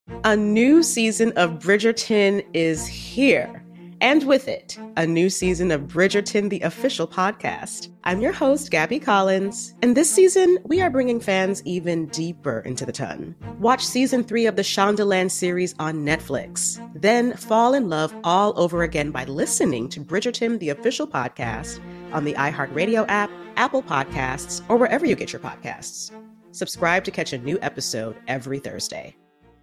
A new season of Bridgerton is here. And with it, a new season of Bridgerton, the official podcast. I'm your host, Gabby Collins, and this season, we are bringing fans even deeper into the ton. Watch season 3 of the Shondaland series on Netflix. Then fall in love all over again by listening to Bridgerton, the official podcast, on the iHeartRadio app, Apple Podcasts, or wherever you get your podcasts. Subscribe to catch a new episode every Thursday.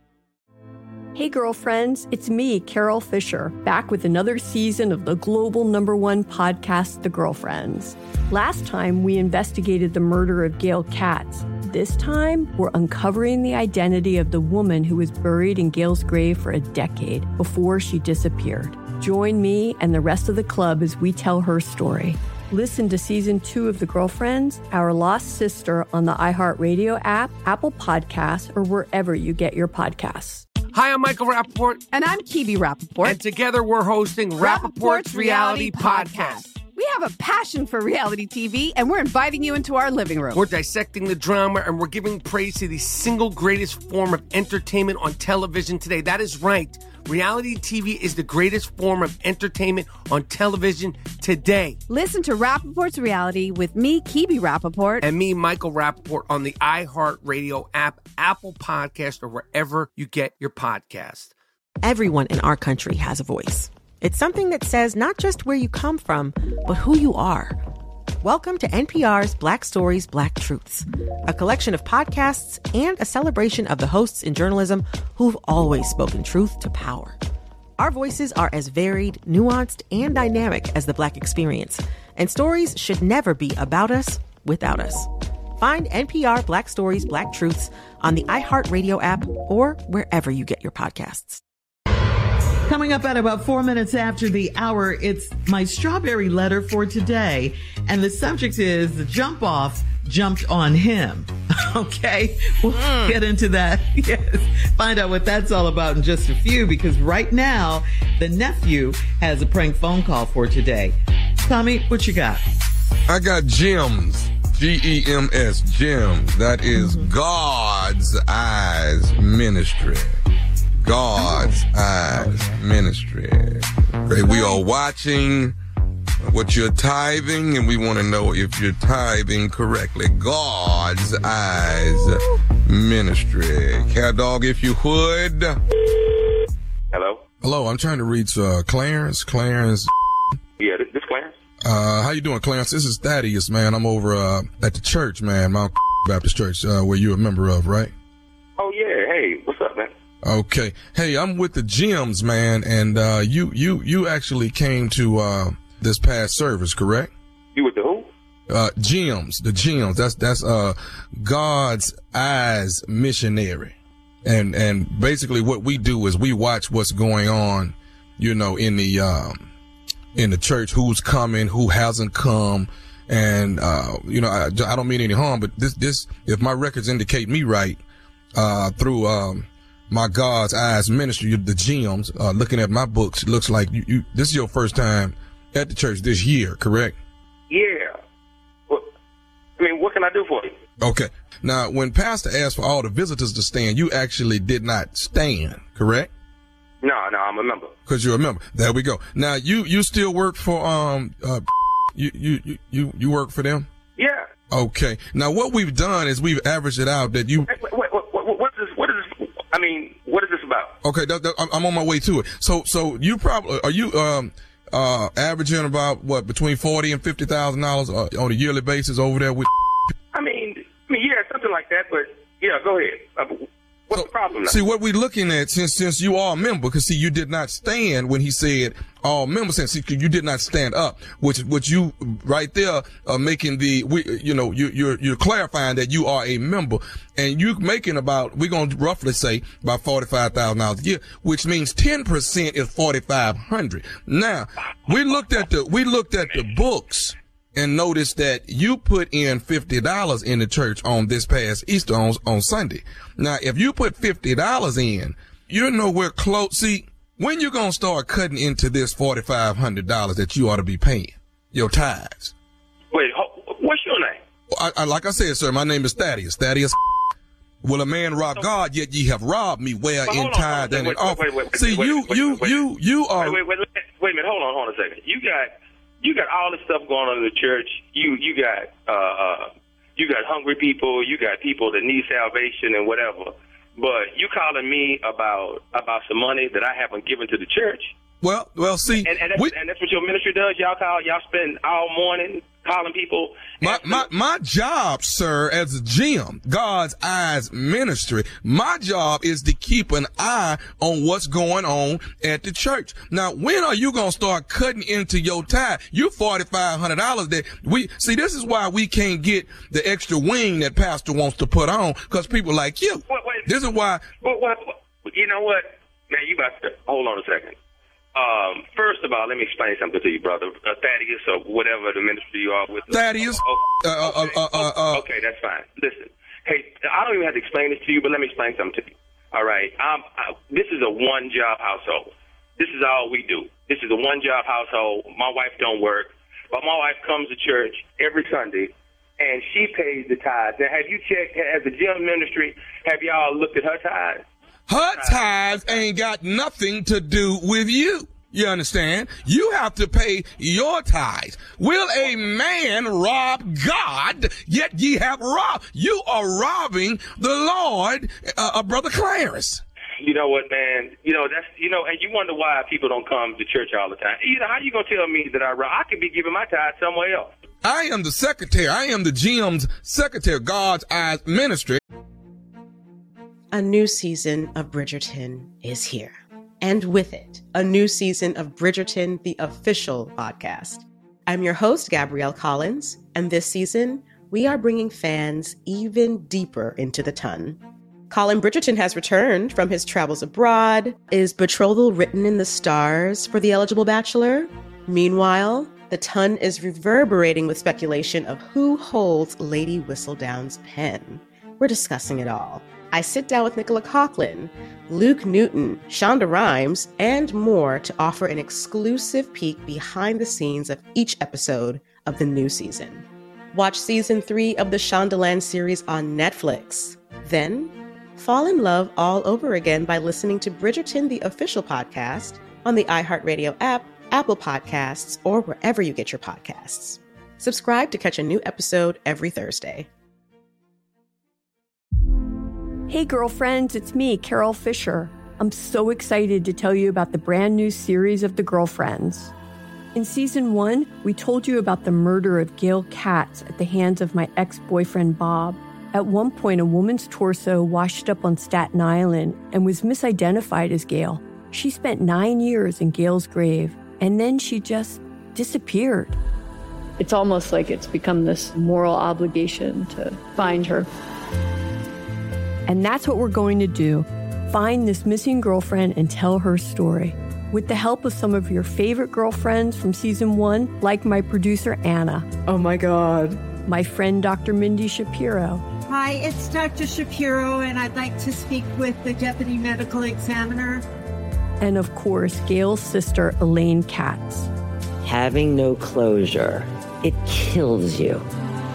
Hey girlfriends, it's me, Carol Fisher, back with another season of the global #1 podcast, The Girlfriends. Last time, we investigated the murder of Gail Katz. This time, we're uncovering the identity of the woman who was buried in Gail's grave for a decade before she disappeared. Join me and the rest of the club as we tell her story. Listen to Season 2 of The Girlfriends, Our Lost Sister on the iHeartRadio app, Apple Podcasts, or wherever you get your podcasts. Hi, I'm Michael Rappaport. And I'm Kibi Rappaport. And together we're hosting Rappaport's Reality Podcast. We have a passion for reality TV, and we're inviting you into our living room. We're dissecting the drama, and we're giving praise to the single greatest form of entertainment on television today. That is right. Reality TV is the greatest form of entertainment on television today. Listen to Rappaport's Reality with me, Kibi Rappaport. And me, Michael Rappaport, on the iHeartRadio app, Apple Podcast, or wherever you get your podcast. Everyone in our country has a voice. It's something that says not just where you come from, but who you are. Welcome to NPR's Black Stories, Black Truths, a collection of podcasts and a celebration of the hosts in journalism who've always spoken truth to power. Our voices are as varied, nuanced, and dynamic as the Black experience, and stories should never be about us without us. Find NPR Black Stories, Black Truths on the iHeartRadio app or wherever you get your podcasts. Coming up at about 4 minutes after the hour, it's my strawberry letter for today. And the subject is the jump off jumped on him. Okay, we'll get into that. Yes, find out what that's all about in just a few, because right now, the nephew has a prank phone call for today. Tommy, what you got? I got gems. Gems, gems. That is God's Eyes Ministry. God's Eyes Ministry. Okay, we are watching what you're tithing, and we want to know if you're tithing correctly. God's Eyes Ministry. Cat Dog, if you would. Hello? Hello, I'm trying to reach Clarence. Clarence. Yeah, this Clarence. How you doing, Clarence? This is Thaddeus, man. I'm over at the church, man, Mount Baptist Church, where you're a member of, right? Oh, yeah. Hey, what's up, man? Okay. Hey, I'm with the Gems, man, and you actually came to this past service, correct? You with the who? Gems, the Gems. That's God's Eyes Missionary. And basically what we do is we watch what's going on, you know, in the church, who's coming, who hasn't come. And, you know, I don't mean any harm, but this, if my records indicate me right, through, my God's Eyes Ministry, the Gems, looking at my books, it looks like you this is your first time at the church this year, correct? Yeah. Well, I mean, what can I do for you? Okay. Now, when Pastor asked for all the visitors to stand, you actually did not stand, correct? No, I'm a member. Because you're a member. There we go. Now, you still work for, you work for them? Yeah. Okay. Now, what we've done is we've averaged it out that you... Wait, what is this? I mean, what is this about? Okay, I'm on my way to it. So you probably, are you, averaging about what, between $40,000 and $50,000 on a yearly basis over there with? I mean, yeah, something like that, but yeah, go ahead. What's the problem now? See, what we're looking at, since you are a member, because see, you did not stand when he said all members, and see, you did not stand up, which you right there are making you're clarifying that you are a member, and you're making about, we're going to roughly say about $45,000 a year, which means 10% is $4,500. Now, we looked at the books and noticed that you put in $50 in the church on this past Easter on Sunday. Now, if you put $50 in, you're nowhere close. See, when you going to start cutting into this $4,500 that you ought to be paying, your tithes? Wait, what's your name? Like I said, sir, my name is Thaddeus. Will a man rob God, yet ye have robbed me where in tithe and in offering? See, you are. Wait a minute. Hold on a second. You got all this stuff going on in the church. You got hungry people. You got people that need salvation and whatever. But you calling me about some money that I haven't given to the church? Well, see, and that's what your ministry does. Y'all spend all morning calling people. My job, sir, as a GM, God's Eyes Ministry, my job is to keep an eye on what's going on at the church. Now, when are you going to start cutting into your tithe? You $4,500 that this is why we can't get the extra wing that pastor wants to put on, because people like you. This is why. You know what? Man, you about to hold on a second. First of all, let me explain something to you, brother. Thaddeus, or whatever the ministry you are with. Thaddeus. Okay, that's fine. Listen, hey, I don't even have to explain this to you, but let me explain something to you. All right, this is a one-job household. This is all we do. This is a one-job household. My wife don't work, but my wife comes to church every Sunday, and she pays the tithes. Now, have you checked, as a gym ministry, have y'all looked at her tithes? Her tithes ain't got nothing to do with you. You understand? You have to pay your tithes. Will a man rob God, yet ye have robbed? You are robbing the Lord, Brother Clarence. You know what, man? And you wonder why people don't come to church all the time. How you gonna tell me that I could be giving my tithe somewhere else? I am the secretary. I am the GM's secretary, God's Eyes Ministry. A new season of Bridgerton is here. And with it, a new season of Bridgerton, the official podcast. I'm your host, Gabrielle Collins, and this season, we are bringing fans even deeper into the ton. Colin Bridgerton has returned from his travels abroad. Is betrothal written in the stars for the eligible bachelor? Meanwhile, the ton is reverberating with speculation of who holds Lady Whistledown's pen. We're discussing it all. I sit down with Nicola Coughlan, Luke Newton, Shonda Rhimes, and more to offer an exclusive peek behind the scenes of each episode of the new season. Watch season 3 of the Shondaland series on Netflix. Then, fall in love all over again by listening to Bridgerton, the official podcast, on the iHeartRadio app, Apple Podcasts, or wherever you get your podcasts. Subscribe to catch a new episode every Thursday. Hey girlfriends, it's me, Carol Fisher. I'm so excited to tell you about the brand new series of The Girlfriends. In season 1, we told you about the murder of Gail Katz at the hands of my ex-boyfriend Bob. At one point, a woman's torso washed up on Staten Island and was misidentified as Gail. She spent 9 years in Gail's grave, and then she just disappeared. It's almost like it's become this moral obligation to find her. And that's what we're going to do. Find this missing girlfriend and tell her story. With the help of some of your favorite girlfriends from season 1, like my producer, Anna. Oh my God. My friend, Dr. Mindy Shapiro. Hi, it's Dr. Shapiro, and I'd like to speak with the deputy medical examiner. And of course, Gail's sister, Elaine Katz. Having no closure, it kills you.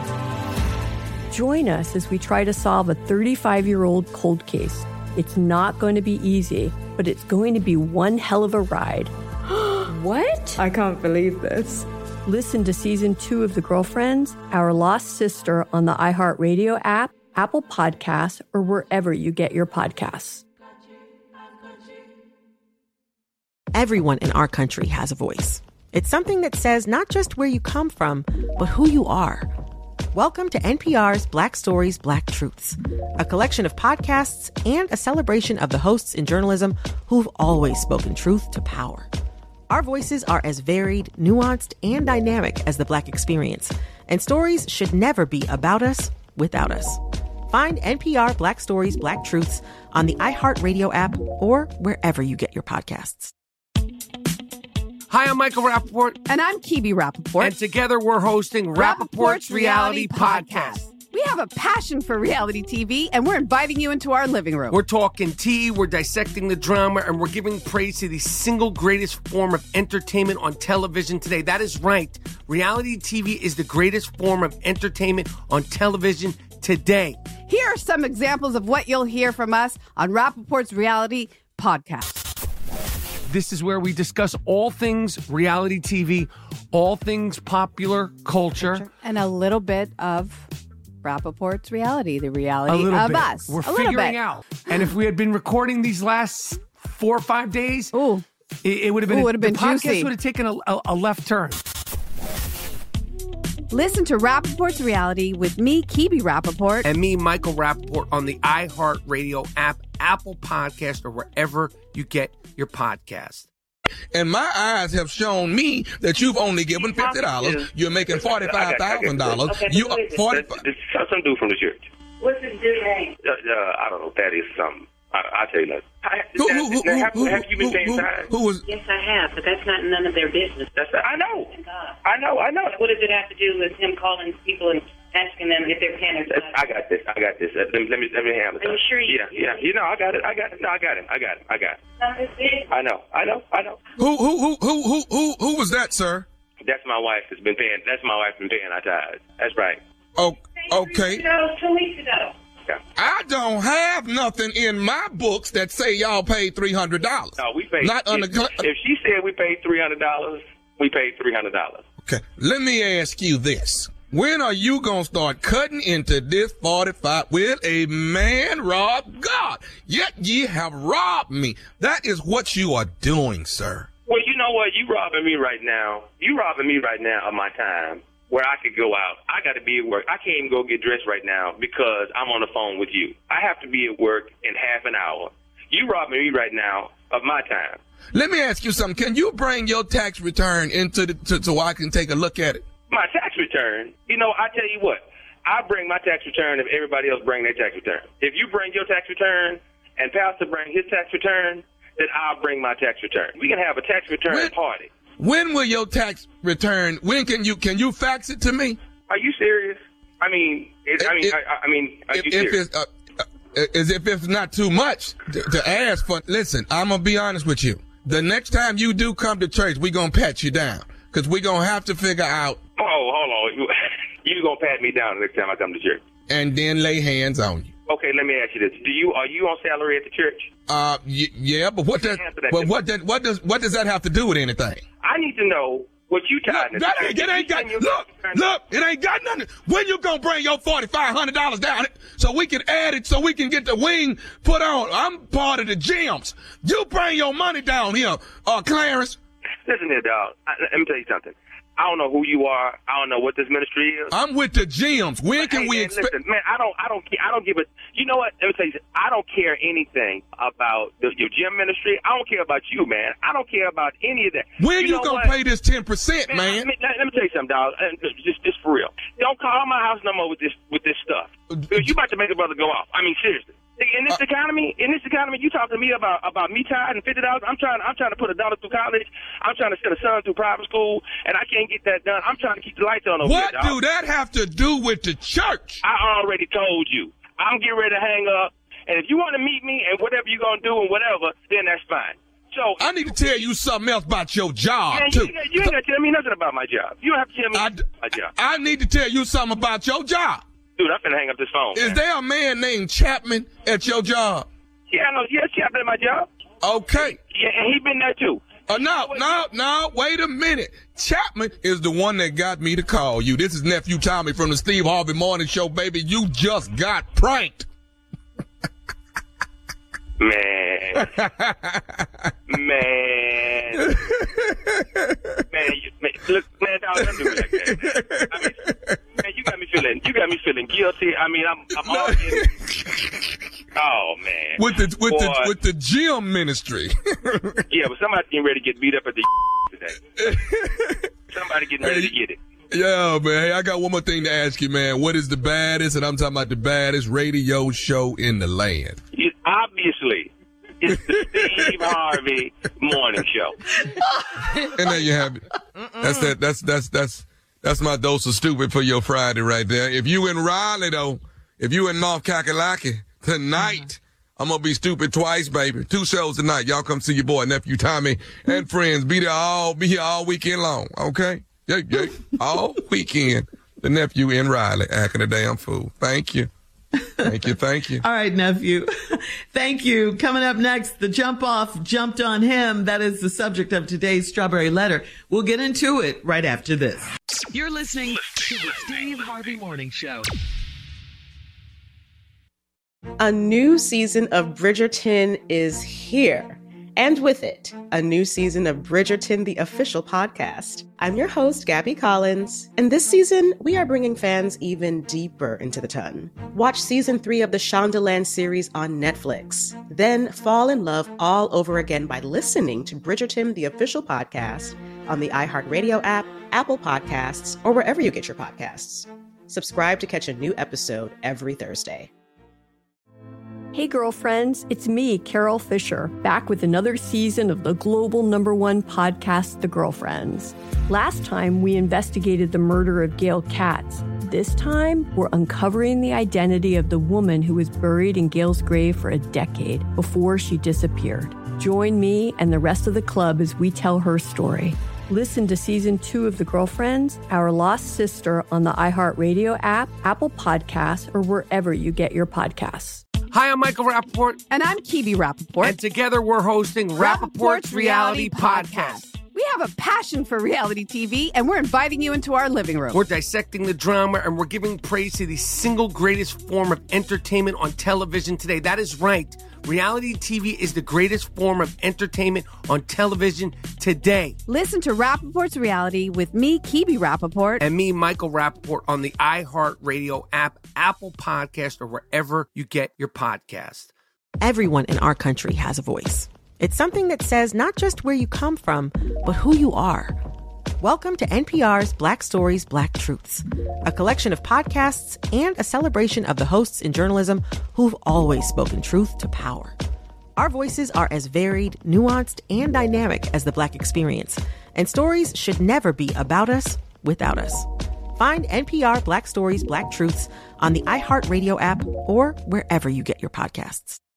Join us as we try to solve a 35-year-old cold case. It's not going to be easy, but it's going to be one hell of a ride. What? I can't believe this. Listen to season 2 of The Girlfriends, Our Lost Sister on the iHeartRadio app, Apple Podcasts, or wherever you get your podcasts. Everyone in our country has a voice. It's something that says not just where you come from, but who you are. Welcome to NPR's Black Stories, Black Truths, a collection of podcasts and a celebration of the hosts in journalism who've always spoken truth to power. Our voices are as varied, nuanced, and dynamic as the Black experience, and stories should never be about us without us. Find NPR Black Stories, Black Truths on the iHeartRadio app or wherever you get your podcasts. Hi, I'm Michael Rappaport. And I'm Kibi Rappaport. And together we're hosting Rappaport's Reality Podcast. We have a passion for reality TV, and we're inviting you into our living room. We're talking tea, we're dissecting the drama, and we're giving praise to the single greatest form of entertainment on television today. That is right. Reality TV is the greatest form of entertainment on television today. Here are some examples of what you'll hear from us on Rapaport's Reality Podcast. This is where we discuss all things reality TV, all things popular culture. And a little bit of Rapaport's reality, the reality of us. We're figuring out. And if we had been recording these last 4 or 5 days, it would have been, the podcast juicy. would have taken a left turn. Listen to Rapaport's Reality with me, Kibi Rapaport. And me, Michael Rapaport, on the iHeartRadio app, Apple Podcast, or wherever you get your podcast. And my eyes have shown me that you've only given $50. You're making $45,000. Okay, You this some dude from the church. What's his dude name? I don't know. That is something. I'll tell you that. Have you been paying time? Yes, I have, but that's not none of their business. I know. What does it have to do with him calling people and asking them if they're paying their taxes? I got this. Let me handle it. Are you sure you? Yeah. You know, I got it. No, I got it. I know. Who was that, sir? That's my wife that's been paying. That's my wife been paying our tithes. That's right. Oh, okay. 2 weeks ago. I don't have nothing in my books that say y'all paid $300. No, we paid. If she said we paid $300, we paid $300. Okay, let me ask you this. When are you going to start cutting into this 45? Will a man rob God? Yet ye have robbed me. That is what you are doing, sir. Well, you know what? You robbing me right now. Of my time where I could go out. I got to be at work. I can't even go get dressed right now because I'm on the phone with you. I have to be at work in half an hour. You robbing me right now of my time. Let me ask you something. Can you bring your tax return so I can take a look at it? My tax return? You know, I tell you what. I bring my tax return if everybody else bring their tax return. If you bring your tax return and Pastor bring his tax return, then I'll bring my tax return. We can have a tax return party. When will your tax return? When can you fax it to me? Are you serious? Are you serious? As if it's not too much to ask for. Listen, I'm gonna be honest with you. The next time you do come to church, we gonna pat you down because we gonna have to figure out. Oh, hold on. You gonna pat me down the next time I come to church? And then lay hands on you. Okay, let me ask you this: are you on salary at the church? Yeah, but what does that have to do with anything? I need to know what you tied. Look, it ain't got nothing. When you gonna bring your $4,500 down so we can add it so we can get the wing put on? I'm part of the gyms. You bring your money down here, Clarence. Listen here, dog. Let me tell you something. I don't know who you are. I don't know what this ministry is. I'm with the gyms. When can we expect? Listen, man, I don't give a. You know what? Let me tell you something. I don't care anything about your gym ministry. I don't care about you, man. I don't care about any of that. When you gonna pay this 10%, man? Let me tell you something, dog. Just for real. Don't call my house no more with this stuff. You about to make a brother go off. I mean, seriously. In this economy, you talking to me about me tithing $50. I'm trying to put a daughter through college. I'm trying to send a son through private school, and I can't get that done. I'm trying to keep the lights on over here, dog. What do that have to do with the church? I already told you. I'm getting ready to hang up, and if you want to meet me and whatever you're gonna do and whatever, then that's fine. So I need to tell you something else about your job too. You ain't gonna tell me nothing about my job. You don't have to tell me about my job. I need to tell you something about your job. Dude, I'm finna hang up this phone. Is there a man named Chapman at your job? Yeah, I know. Yeah, Chapman at my job. Okay. Yeah, and he been there too. No, wait a minute. Chapman is the one that got me to call you. This is Nephew Tommy from the Steve Harvey Morning Show, baby. You just got pranked. Man, look, man, dog, don't do me like that. I mean, man, you got me feeling guilty. I mean, I'm all in. Oh man, with the gym ministry. Yeah, but somebody's getting ready to get beat up at the today. Somebody getting ready to get it. Yeah, man. Hey, I got one more thing to ask you, man. What is the baddest, and I'm talking about the baddest radio show in the land? Obviously, it's the Steve Harvey Morning Show. And there you have it. That's my dose of stupid for your Friday right there. If you in Raleigh though, if you in North Kakalaki tonight, I'm gonna be stupid twice, baby. 2 shows tonight. Y'all come see your boy Nephew Tommy and friends. Be here all weekend long. Okay? Yeah. All weekend. the nephew in Riley acting a damn fool. Thank you. Thank you. All right, nephew. Thank you. Coming up next, the jump off jumped on him. That is the subject of today's Strawberry Letter. We'll get into it right after this. You're listening to the Steve Harvey Morning Show. A new season of Bridgerton is here. And with it, a new season of Bridgerton, the official podcast. I'm your host, Gabby Collins, and this season, we are bringing fans even deeper into the ton. Watch season 3 of the Shondaland series on Netflix. Then fall in love all over again by listening to Bridgerton, the official podcast, on the iHeartRadio app, Apple Podcasts, or wherever you get your podcasts. Subscribe to catch a new episode every Thursday. Hey girlfriends, it's me, Carol Fisher, back with another season of the global #1 podcast, The Girlfriends. Last time, we investigated the murder of Gail Katz. This time, we're uncovering the identity of the woman who was buried in Gail's grave for a decade before she disappeared. Join me and the rest of the club as we tell her story. Listen to Season 2 of The Girlfriends, Our Lost Sister on the iHeartRadio app, Apple Podcasts, or wherever you get your podcasts. Hi, I'm Michael Rappaport. And I'm Kibi Rappaport. And together we're hosting Rappaport's Reality Podcast. We have a passion for reality TV, and we're inviting you into our living room. We're dissecting the drama, and we're giving praise to the single greatest form of entertainment on television today. That is right. Reality TV is the greatest form of entertainment on television today. Listen to Rappaport's Reality with me, Kibi Rappaport. And me, Michael Rappaport, on the iHeartRadio app, Apple Podcast, or wherever you get your podcast. Everyone in our country has a voice. It's something that says not just where you come from, but who you are. Welcome to NPR's Black Stories, Black Truths, a collection of podcasts and a celebration of the hosts in journalism who've always spoken truth to power. Our voices are as varied, nuanced, and dynamic as the Black experience, and stories should never be about us without us. Find NPR Black Stories, Black Truths on the iHeartRadio app or wherever you get your podcasts.